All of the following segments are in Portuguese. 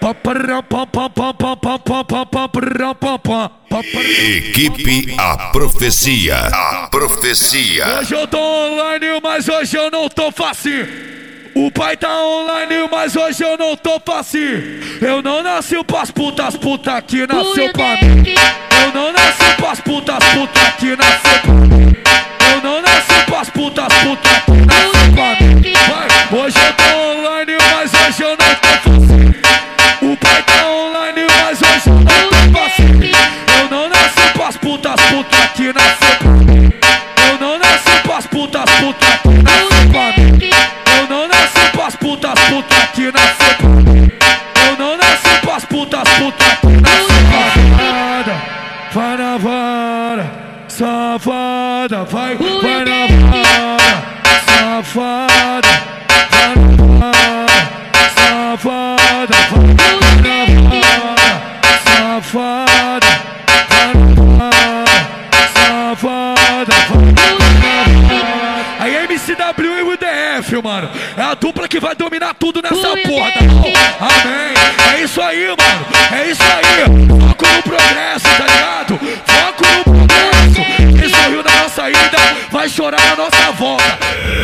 Equipe A Profecia. A Profecia. Hoje eu tô online, mas hoje eu não tô fácil. O pai tá online, mas hoje eu não tô fácil. Eu não nasci pras putas, puta que nasceu pra mim. Eu não nasci pras putas, puta que nasceu pra mim. Eu não nasci pras putas, puta que nasceu pra mim. Vai, hoje eu tô online, mas hoje eu não tô fácil. O pai tá online, mas hoje eu não tô fácil. Eu não nasci pras putas, puta que nasceu pra mim. Eu não nasci pras putas, puta que nasceu pra mim. Eu não nasci pras putas, puta que nasceu pra mim. Eu não nasci pras putas, puta que nasceu pra mim. Vai na vara, safada, vai na vara, safada, vai na vara, safada, vai na vara, safada, vai na vara, safada, vai na vara. Aí MCW e o DF, mano, é a dupla que vai dominar tudo nessa porra, tá bom? Amém. É isso aí, mano, é isso aí. Foco no progresso, tá ligado? Foco no progresso. Quem sorriu na nossa ida vai chorar na nossa volta.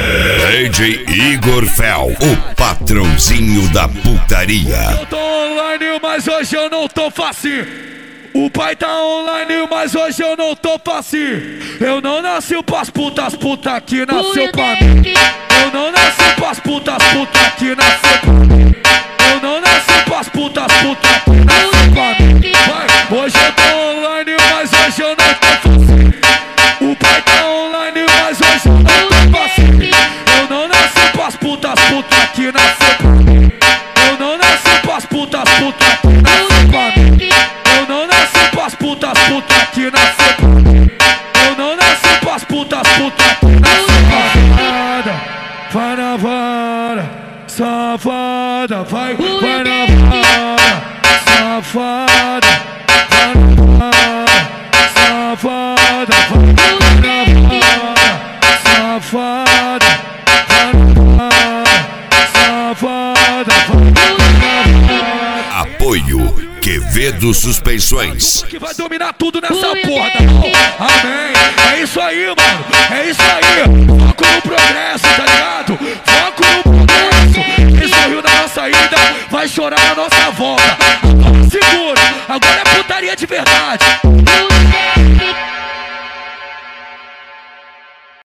DJ Igor Fel, o patrãozinho da putaria. Eu tô online, mas hoje eu não tô fácil. O pai tá online, mas hoje eu não tô fácil. Eu não nasci pras putas, puta que nasceu pra mim. Eu não nasci pras putas, puta que nasceu pra mim. Eu não nasci pras putas, puta que nasceu pra mim. Vai, hoje eu tô online, mas hoje eu não tô fácil. O pai tá online, mas hoje eu não tô fácil. Eu não nasci pras putas, puta que nasceu pra mim. Eu não nasci pras putas, puta que nasceu pra mim. Eu não nasci pras putas, puta que nasceu pra mim. Eu não nasci pras putas, puta que nasceu pra mim. Vai na vara, safada, vai na vara, safada, vai na vara, safada, vai na vara, safada, vai na vara, safada, vai na vara. Apoio Quevedo Suspensões. Que vai dominar tudo nessa porra, tá bom? Amém. É isso aí, mano. É isso aí. Foco no progresso.